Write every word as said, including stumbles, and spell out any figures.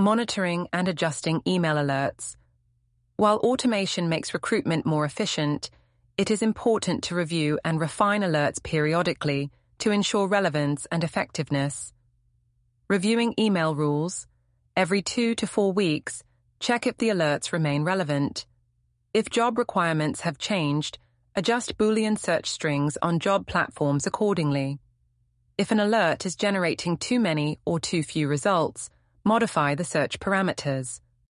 Monitoring and adjusting email alerts. While automation makes recruitment more efficient, it is important to review and refine alerts periodically to ensure relevance and effectiveness. Reviewing email rules. Every two to four weeks, check if the alerts remain relevant. If job requirements have changed, adjust Boolean search strings on job platforms accordingly. If an alert is generating too many or too few results, modify the search parameters.